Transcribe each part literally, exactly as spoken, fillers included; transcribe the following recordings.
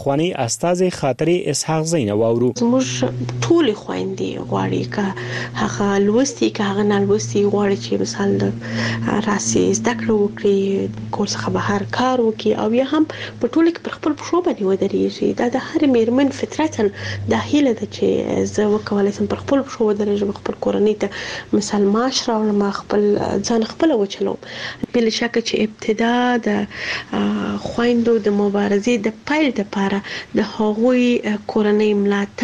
خوانی استاد خاطرې اسحاق زین واورو. زموږ ټول خويندې غواړي که هغه لوستي که هغه نه لوستي غواړي چې مثال د راسي زده کړو وکړي، کور څخه بهر کار وکړي او یا هم په ټول کې پر خپل پښو باندې ودرېږي. دا د هر میرمن فطرتاً د هیله ده چې زه وکولای شم پر خپل پښو ودرېږم، خپل کورنۍ ته مثال معاش راوړم، خپل ځان خپل وچلوم. بل شک چې ابتدا د خويندو د مبارزې د پیل لپاره د هغوی کورنۍ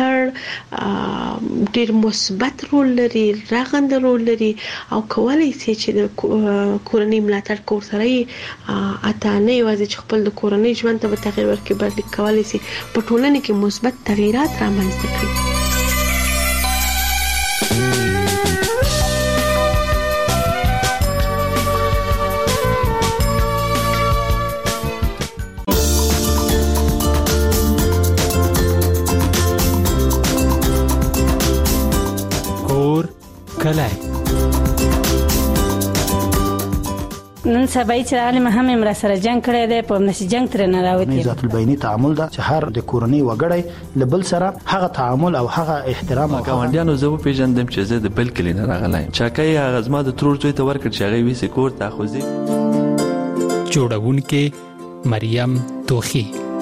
ملاتړ ډیر مثبت رول لري، رغنده رول لري او کولای شي چې د کورنۍ ملاتړ کور سره اته نه یوازې چې خپل د کورنۍ ژوند ته تغیر ورکړي بلکې کولای شي په ټولنه کې مثبت تغیرات رامنځته کړي. نن سبا چې عالم هم امر سره جنگ کړی دی، په نشي جنگ تر نه راوتی. ذات البینی تعامل دا چې هر د کورنۍ وګړی لبل سره هغه تعامل او هغه احترام او ګاونډیانو زو پیژندم چې زه د بل کلی نه راغلایم. چاکای هغه زما د ترور زوی ته ورکړ چې هغه ویسه کور ته خوځي. جوړونکې مریم توخی.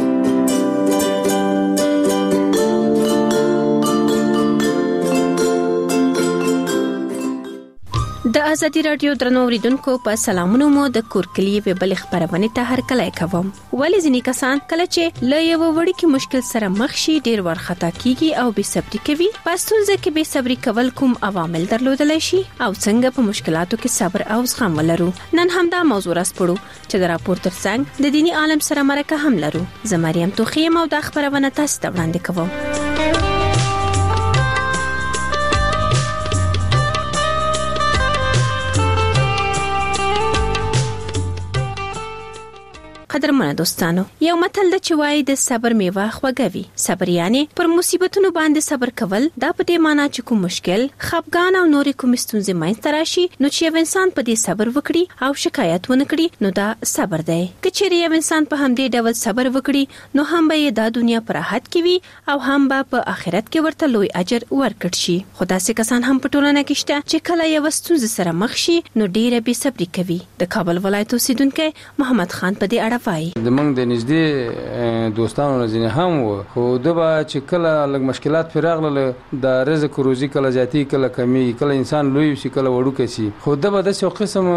د ازادي رادیو درنو اوریدونکو په سلامونو مو د کورکلی په بل خبرونه ته هر کله کوم. ولې ځینې کسان کله چې له یو وړي کې مشکل سره مخ شي ډیر ورخطا کیږي او بې صبري کوي. پښتونځ کې بې صبري کول کوم عوامل درلودلی شي او څنګه په مشکلاتو کې صبر او زغم ولرو. نن هم دا موضوع راسپړو چې د راپور ترڅنګ د دینی عالم سره مرکه هم لرو. زه مریم توخی او د خبرونه تاسو ته وړاندې کوم. قدرمنه دوستانو، یو متل د چوي د صبر میوه خوږوي. صبر یعنی پر مصیبتونو باندې صبر کول. دا په دې معنی چې کوم مشکل، خفګان او نورې کوم ستونزې مینځ راشي نو چې یو انسان په دې صبر وکړي او شکایت ونه کړي نو دا صبر دی. که چیرې یو انسان په همدې ډول صبر وکړي نو هم به د دنیا پر راحت کې وي او هم به په آخرت کې ورته لوی اجر ورکړي شي. خدا سي کسان هم په ټولنه کې شته چې کله یو ستونزه سره مخ شي نو ډیره بې صبري کوي. د کابل ولایت اوسیدونکو محمد خان په دې اړه د موږ د نږدې دوستانو نه ځینې هم و، خو دبا چې کله لږ مشکلات پرې راغله د رزق روزي کله زیاتی کله کمی، کله انسان لوی شي کله وړوکی شي، خو دبا د څو قسم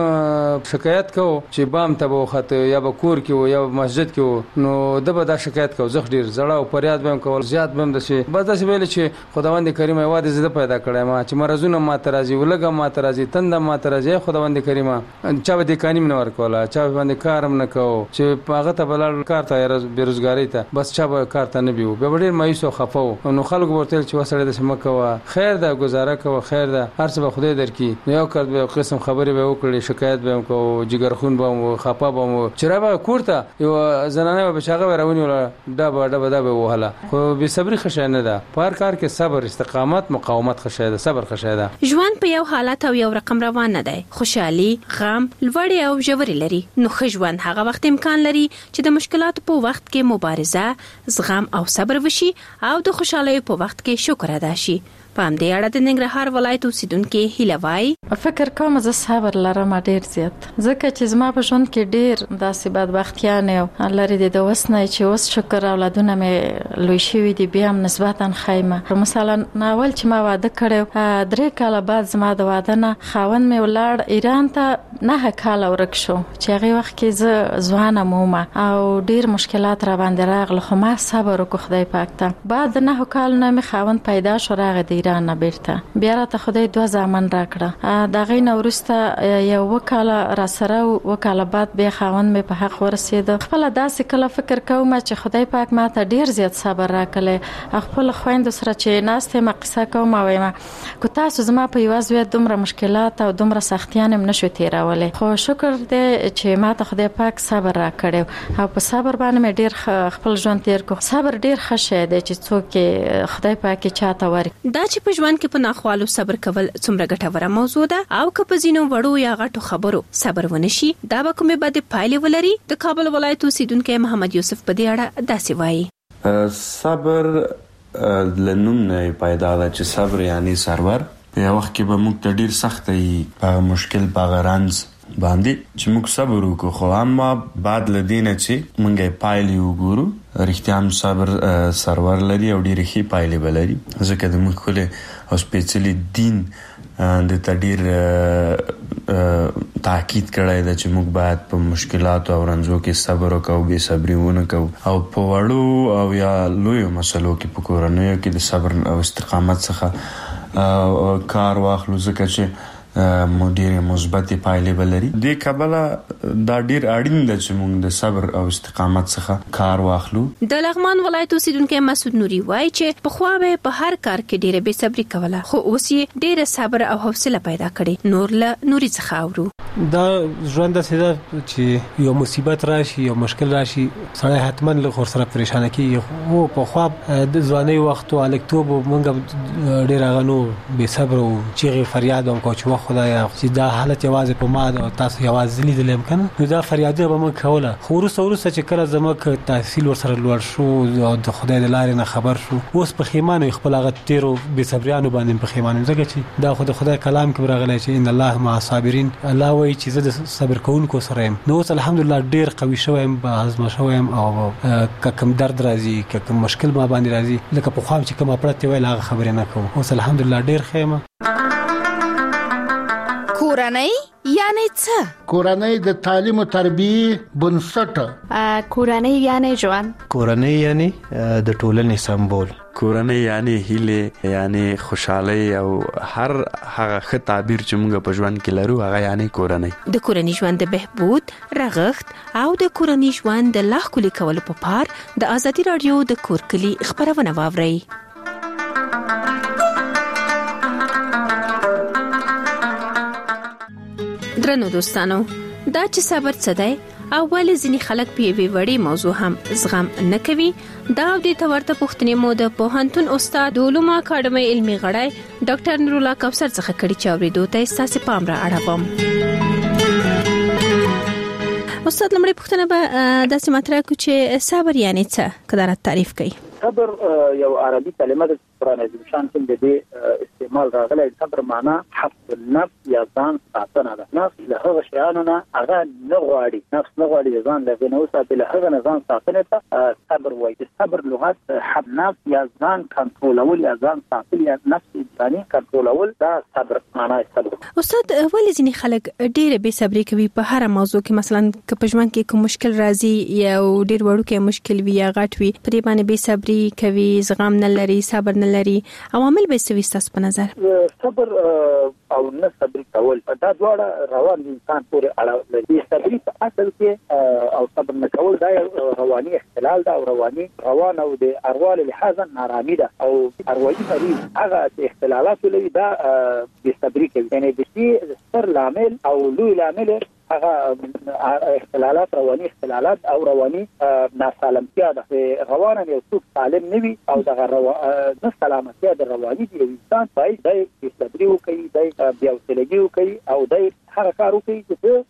شکایت کو چې بام ته وخته یا به کور کې و یا مسجد کې و نو دبا دا شکایت کو زخ ډیر زړه او پریاد بهم کول زیات بهم د شي بس داسې ویل چې خداوند کریم یوازې زده پیدا کړی ما چې مرزونه ما ترازی ولګه ما ترازی تند ما ترازی خداوند کریم چا به د قانون نه ورکولا چا باندې کارم نه کو چې هغه ته بلل کار ته بیروزګاری ته بس چا به کار ته نه بیو به ډیر مایوس او خفاو نو خلک ورته چې وسړی د سم کوه خیر دا گزاره کوه خیر دا هر څه به خدای درکې یو کړ به قسم خبرې به وکړي شکایت به کو جګرخون به خپه به چر به کوړه یو زنانه به شاغه راونی ولا دا به دا به وهله خو به صبر خشانه ده پر کار کې صبر استقامت مقاومت خشاده صبر خشاده. ژوند په یو حالت او یو رقم روان نه دی. خوشحالي، غم، لوړې او ژورې لري. نو ښه ژوند هغه وخت امکان لري چې د مشکلاتو په وخت کې مبارزه، زغم او صبر وشي او د خوشحالۍ په وخت کې شکر ادا شي. په همدې اړه د ننګرهار ولایت اوسیدونکو هیله وایي فکر کوم زه صبر لرم ډیر زیات ځکه چې زما په ژوند کې ډیر داسې بدبختیان او لري د وسنه چې اوس شکر اولادونه مې لوی شوي دي بیا هم نسبتا خیمه مثلا ناول چې ما واده کړو درې کاله بعد زما د واده نه خاوند مې ولاړ ایران ته نه کاله ورک شو چې هغه وخت کې زه ځوانه مومه او ډیر مشکلات را باندې راغله خو ما صبر وکړ خدای پاک ته بعد نه کال نه مې خاوند پیدا شو راغی د ایران نه بیرته بیا راته خدای دوه زامن راکړه دا غي نورسته یو وکاله را سره وکاله بعد به خاوند مې په حق ورسید خپل داسې کله فکر کوم چې خدای پاک ماته ډیر زیات صبر راکړي خپل خويند سره چې ناسته مقصه کوم وایم کو تاسو زما په یوازې دومره مشکلات او دومره سختیان هم نشو تیرولې خو شکر دې چې ماته خدای پاک صبر راکړي او په صبر باندې مې ډیر خپل ژوند تیر کو صبر ډیر ښه دی چې څوک خدای پاک چاته وري دا چې په ژوند کې په ناخوالو صبر کول څومره ګټوره موضوع ده او که په ځینو وړو یا غټو خبرو صبر ونشي دا به کومه بده پایلې ولري. د کابل ولایت اوسیدونکو محمد یوسف په دې اړه داسې وایي صبر لنوم نه پیدا ده چې صبر یعنی سرور. په وخت کې به موږ ته ډیر سخت وي په مشکل په غرانز باندې چې موږ صبر وکړو، خو اما بعد لدینه چې موږ پایلې وګورو رښتیا هم صبر سرور لري او ډیر ښه پایلې بلري. ځکه د موږ خپل او سپیشلی دین د تدیر تاکید کړی دا چې موږ باید په مشکلات او رنځو کې صبر وکړو، بے صبري ونه کوو او په وړو او یا لویو مسلو کې په کورنیو کې د صبر او استقامت څخه کار واخلو، ځکه چې مدیر مثبت پایلې بلري. د کابل دا ډیر اړین ده چې موږ د صبر او استقامت څخه کار واخلو. د لغمان ولایت اوسیدونکو مسعود نوري وایي چې په خو به په هر کار کې ډیره بے صبري کوله، خو اوس یې ډیره صبر او حوصله پیدا کړې. نور له نوري څخه اورو. دا ژوند سره چې یو مصیبت راشي یو مشکل راشي سړی حتما له خور سره پریشان کیږي. او په خو د ځواني وخت او الکتوب موږ ډیر غنو بے صبر او چیغې فریاد او کوچ خدایا چې دا حالت یوازې په ما او تاسو یوازې لیدل امکان نو دا فریادونه به موږ کوله. خو ورسره ورسره چې کله زموږ تحصیل ورسره لوړ شو او د خدای د لارې نه خبر شو، اوس په خیمانو خپل هغه تیرو بے صبریانو باندې په خیمانو ځکه چې دا خو د خدای کلام کې راغلی چې ان الله مع الصابرین، الله وایي چې زه د صبر کوونکو سره یم. نو اوس الحمدلله ډیر قوي شوم، به هضم شوم او کوم درد راځي کوم مشکل ما باندې راځي لکه په خام چې کوم پرته ویل هغه خبرې نه کوم. اوس الحمدلله ډیر خیمه. کورنۍ یعنی څه؟ کورنۍ د تعلیم او تربیه بنسټ. کورنۍ یعنی ژوند. کورنۍ یعنی د ټولنې سمبول. کورنۍ یعنی هیله یعنی خوشحالي او هر هغه ښه تعبیر چې موږ په ژوند کې لرو هغه یعنی کورنۍ. د کورنۍ ژوند د بهبود، رغښت او د کورنۍ ژوند د لا ښکلي کولو په پار د ازادي رادیو د کورکلي خبرونه واورئ. درنو دوستانو، دا چې صبر څه دی او ولې ځینې خلک په یوې وړې موضوع هم زغم نه کوي، دا او د تورته پوښتنې مو د پوهنتون استاد علوم اکاډمي علمي غړی ډاکټر نور الله کوثر څخه کړي چې اورېدو ته ستاسو پام را اړوم. استاد لمړی پوښتنه به داسې مطرح کړو چې صبر یعنی څه، که دا راته تعریف کړئ. صبر یو عربي کلمه ده چې قرآن عظیم شان کې د دې استعمال راغلی. صبر معنا حفظ النفس یا ځان ساتنه ده. نفس له هغه شیانو نه هغه نه غواړي، نفس نه غواړي د ځان له هغې نه وساتي، له هغه نه ځان ساتنې ته صبر وایي. د صبر لغت حفظ نفس یا ځان کنټرولول یا ځان ساتل یا نفس انساني کنټرولول، دا صبر معنا صبر. استاد ولې ځینې خلک ډېره بې صبري کوي په هره موضوع کې؟ مثلا که په ژوند کې کوم مشکل راځي یا ډېر وړوکی مشکل وي یا غټ وي، په دې باندې بې صبري کوي، زغم نه لري، صبر نه لري. عوامل به څه وي ستاسو په نظر؟ صبر او نه صبر کول دا دواړه روان انسان پورې اړه لري. صبر په اصل کې او صبر نه کول دا رواني اختلال ده او رواني روان او د ارواح لحاظا نارامي ده او ارواحي مریض هغه اختلالات لري، دا بې صبري کوي. یعنی د دې ستر لامل او لوی لامل هغه اختلالات رواني اختلالات او رواني ناسالمتیا ده. روانه یو څوک سالم نه وي او دغه نه سلامتیا د رواني دی انسان باید د صبر وکړي، د بیا وسلګي وکړي او د هغه کار وکړي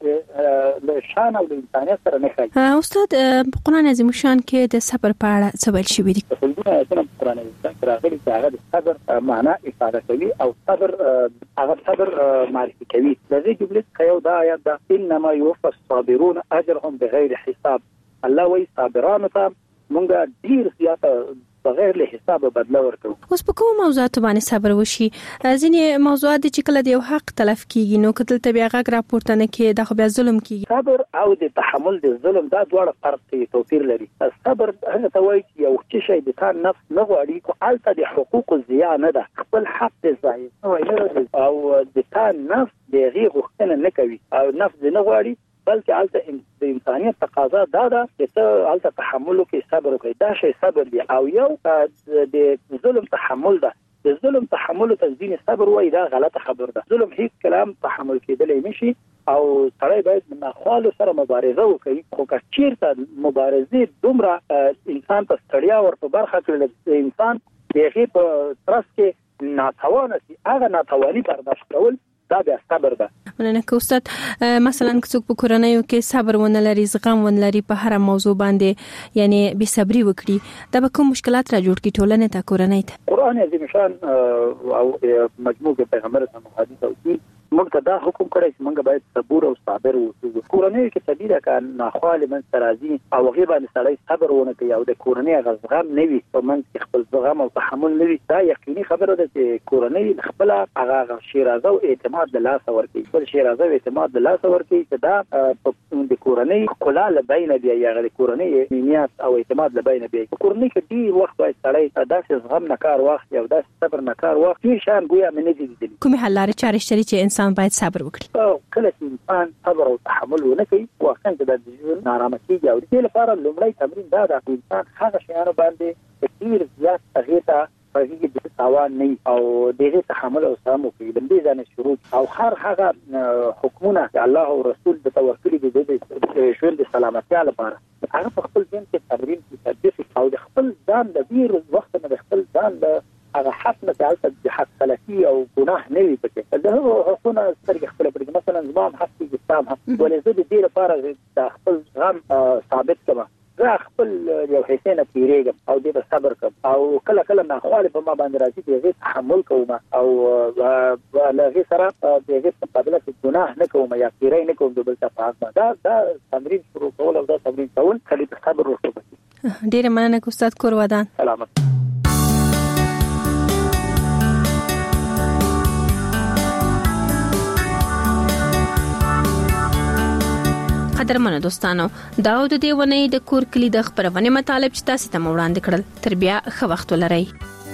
چې له شان او د انسانیت سره نه کوي. استاد په قرآن عظیم شان کې د صبر په اړه څه ویل شوي دي؟ په قرآن عظیم شان کې راغلي چې هغه د صبر معنا افاده کوي او صبر هغه صبر معرفي کوي. د دې جملې څخه یو دا آیات ده، انما يوفى الصابرون اجرهم بغیر حساب. الله وایي صابرانو ته مونږ ډیر زیاته بغیر له حساب بدله ورکو. اوس په کوم موضوعات باندې صبر وشي؟ ځینې موضوعات چې کله د یو حق تلف کیږي نو کتل ته بیا غږ راپورته نه کیږي، دا خو بیا ظلم کیږي. صبر او د تحمل د ظلم دا دواړه فرق کوي، توپیر لري. صبر هغه ته وایي چې یو څه شی د تان نفس نه غواړي، خو البته د حقوق الزیا نه ده، خپل حق د ځای او د تان نفس د غي غوښتنه نه کوي او نفس نه غواړي، بلکې البته د انسانیت تقاضا دا ده چې ته البته تحمل وکړي، صبر وکړي. دا شی صبر دی. او یو د ظلم تحمل ده. د ظلم تحمل ته ځینې صبر وایي، دا غلطه خبر ده. ظلم هیڅ کلام تحمل کېدلی نشي او سړی باید د ناخوالو سره مبارزه وکړي. خو که چیرته مبارزې دومره انسان ته ستړیا ور په برخه کړي، انسان د هغې په ترڅ کې ناتوانه شي، هغه ناتواني برداشت کول دا د صبر ده. مننه که استاد مثلا څوک په کورنیو کې صبر ونه لري، زغم ونه لري، په هر موضوع باندې یعنی بې صبري وکړي، دا به کوم مشکلات را جوړ کړي ټولنې ته، کورنۍ ته؟ قرآن عظیم شان او مجموع پیغمبر صلی الله علیه وسلم موږ ته دا حکم کړی چې موږ باید صبور او صابر اوسو. کورنۍ کې طبيعي ده که ناخوالې من سرازي او هغه باندې سړی صبر ونه کوي او د کورنۍ غزغم نه وي په من کې خپل زغم او تحمل نه وي، دا یقیني خبره ده چې کورنۍ خپل هغه شیرازه او اعتماد د لاس ورکړي، خپل شیرازه او اعتماد د لاس ورکړي چې دا د کورنۍ کلا لبین دی یا د کورنۍ نیت او اعتماد لبین دی. کورنۍ کې ډیر وخت باید سړی داسې زغم نه کار واخلي او داسې صبر نه کار واخلي شان ګویا مې نه دي دي. کومه حل لارې چارې شته چې انسان باید صبر وکړي؟ کله چې انسان صبر او تحمل ونه کوي واقعا د ژوند نارامه کیږي او د دې لپاره لومړی تمرین دا ده چې انسان هغه شیانو باندې ډیر زیات هغه ته هغه د تاوان نه او دغه تحمل او سامو کوي د دې ځنه شروع او هر هغه حکمونه چې الله او رسول د توکل د ژوند د سلامتیا لپاره هغه په خپل ځین کې تمرین کوي او د خپل ځان د ډیر وخت نه د خپل ځان د هغه حق نه تعلق د حق خلافي او ګناه نه وي پکې دا حقونه سترګې خپل پرې مثلا زمام حق دي ستام حق ولې زه د دې لپاره د خپل غم ثابت کړم، زه خپل یو حسینه تیریږم او دې په صبر کوم او کله کله ناخواله په ما باندې راځي چې زه تحمل کوم او له غي سره د دې په مقابله کې ګناه نه کوم یا تیری نه کوم د بل څه په حق دا دا تمرین شروع کول او دا تمرین کول خلی په صبر ورسره. ډیره مننه استاد کور ودان. سلامت. قدرمنو دوستانو، دا د دې ونې د کور کلی د خبرونه مطالب چې تاسو ته وړاندې کړل. تر بیا ښه وخت ولرئ.